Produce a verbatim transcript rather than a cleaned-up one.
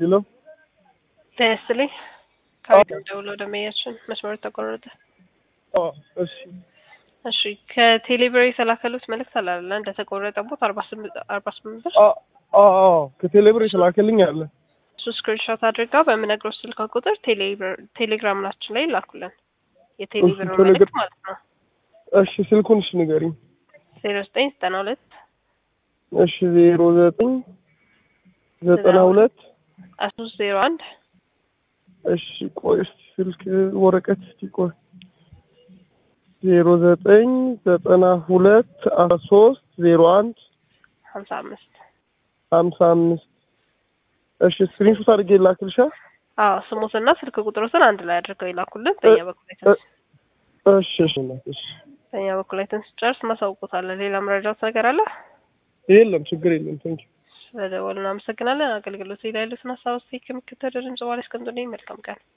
ሄሎ ተስሊ ካርድ ደውሎ ደመያችን መስመር ተቆረጠ። አዎ እሺ እሺ ከቴሌብር የተላከሉት መልእክት አላለ እንደተቆረጠበት አርባ ስምንት አርባ ስምንት ብር አዎ አዎ ከቴሌብር የተላከልኝ አለ። እሱ ስክሪንሾት አድርጋ በምነግረው ስልክ ቁጥር ቴሌብር ቴሌግራማችን ላይ ላኩልን። የቴሌብር መልእክት ማለት ነው። እሺ ስልኩን እሺ ንገሪኝ። ዜሮ ዘጠኝ ዘጠና ሁለት እሺ ዜሮ ዘጠኝ ዘጠና ሁለት አስራ ሶስት ዜሮ አንድ እሺ ቆይ እስኪ ስልክ ወረቀት እስኪ ቆይ ዜሮ ዘጠኝ ዘጠና ሁለት አስራ ሶስት ዜሮ አንድ ሀምሳ አምስት ሀምሳ አምስት እሺ ስክሪንሾት አድርጌ ላክልሻ። አዎ ስሙትና ስልክ ቁጥሩን አንድ ላይ አድርገው ይላኩልን። በእኛ በኩል አይተንስ እሺ እሺ እሺ በእኛ በኩል አይተንስ ጨርስ ማሳውቆታለን። ሌላ መረጃው ነገር አለ? የለም ችግር የለም። ታንኪ ስለደወልን አመሰግናለን። አገልግሎት ላይ ያሉትን ሀሳቦች ከምክትል ድምጽ ዋለ እስከምትደኝ መልካም ቀን